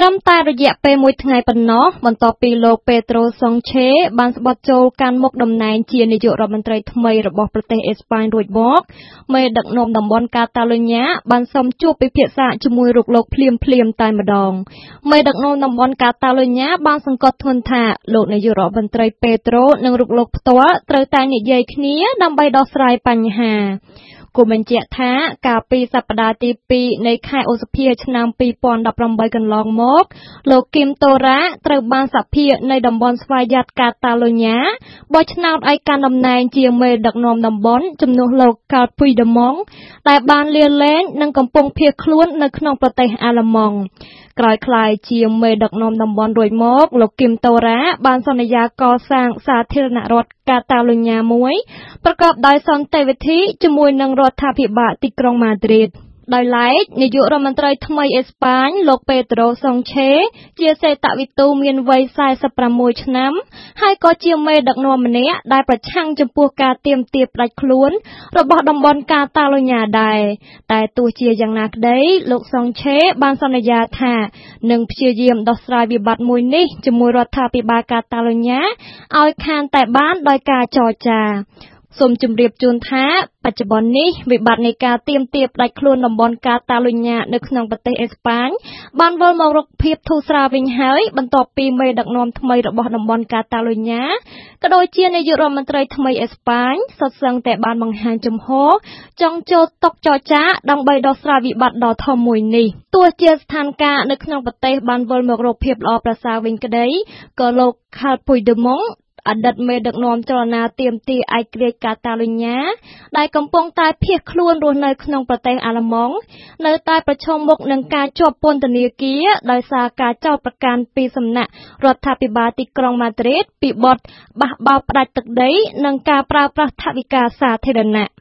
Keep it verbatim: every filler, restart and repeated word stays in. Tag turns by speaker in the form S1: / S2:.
S1: ត្រឹមតែរយៈពេលមួយថ្ងៃប៉ុណ្ណោះបន្ទាប់ពីលោកពេត្រូសុងឆេបានស្បត់ចូលកាន់មុខតំណែងជានាយករដ្ឋមន្ត្រីថ្មីរបស់ប្រទេសអេស្ប៉ាញរួចមកមេដឹកនាំតំបន់កាតាឡូញ៉ាបានសុំជួបពិភាក្សាជាមួយរូបលោកភ្លាមភ្លាមតែម្ដងមេដឹកនាំតំបន់កាតាឡូញ៉ាបានសង្កត់ធ្ងន់ថាលោកនាយករដ្ឋមន្ត្រីពេត្រូនិងរូបលោកផ្ទាល់ត្រូវតែនិយាយគ្នាដើម្បីដោះស្រាយបញ្ហាគូបញ្ជាក់ថាកាលពីសប្តាហ៍ទីពីរនៃខែឧសភាឆ្នាំពីរពាន់ដប់ប្រាំបីកន្លងមកលោកគីមតូរ៉ាត្រូវបានសភានៃតំបន់ស្វយ័តកាតាឡូញ៉ាបោះឆ្នោតឲ្យកាន់តំណែងជាមេដឹកនាំតំបន់ជំនួសលោកកាល់ភុយដឺម៉ង់ដែលបានលាលែងនិងកំពុងភៀសខ្លួននៅក្នុងប្រទេសអាល្លឺម៉ង់ក្រោយក្លាយជាមេដឹកនាំតំបន់រួចមកលោកគីមតូរ៉ាបានសន្យាកសាងសាធារណរដ្ឋកាតាឡូញ៉ាមួយប្រកបដោយសន្តិវិធីជាមួយនឹងរដ្ឋាភិបាលទីក្រុងម៉ាឌ្រីតដោយឡែកនាយករដ្ឋមន្ត្រីថ្មីអេស្ប៉ាញលោកពេត្រូសុងឆេជាសេតវិទូមានវ័យសែសិបប្រាំមួយឆ្នាំហើយក៏ជាមេដឹកនាំម្នាក់ដែលប្រឆាំងចំពោះការទាមទារផ្ដាច់ខ្លួនរបស់តំបន់កាតាឡូញ៉ាដែរតែទោះជាយ៉ាងណាក្ដីលោកសុងឆេបានសន្យាថានឹងព្យាយាមដោះស្រាយវិបត្តិមួយនេះជាមួយរដ្ឋាភិបាលកាតាឡូញ៉ាឲ្យខានតែបានដោយការចរចាសូមជម្រាបជូនថាបច្ចុប្បន្ននេះវិបត្តិនៃការទាមទារផ្ដាច់ខ្លួនតំបន់កាតាឡូញ៉ានៅក្នុងប្រទេសអេស្ប៉ាញបានវិលមករកភាពធូរស្រាលវិញហើយបន្ទាប់ពីមេដឹកនាំថ្មីរបស់តំបន់កាតាឡូញ៉ាក៏ដូចជានាយករដ្ឋមន្ត្រីថ្មីអេស្ប៉ាញសុទ្ធសឹងតែបានបង្ហាញជំហរចង់ចូលតុចរចាដើម្បីដោះស្រាយវិបត្តិដ៏ធំមួយនេះទោះជាស្ថានភាពនៅក្នុងប្រទេសបានវិលមករកភាពល្អប្រសើរវិញក្ដីក៏លោកខាល់ភុយដឺម៉ង់អតីតមេដឹកនាំចលនាទាមទារឯករាជ្យកាតាឡូញ៉ាដែលកំពុងតែភៀសខ្លួនរស់នៅក្នុងប្រទេសអាល្លឺម៉ង់នៅតែប្រឈមមុខនឹងការជាប់ពន្ធនាគារដោយសារការចោទប្រកាន់ពីសំណាក់រដ្ឋាភិបាលទីក្រុងម៉ាឌ្រីតពីបទបះបោរផ្ដាច់ទឹកដីនិងការប្រើប្រាស់ថវិកាសាធារណៈ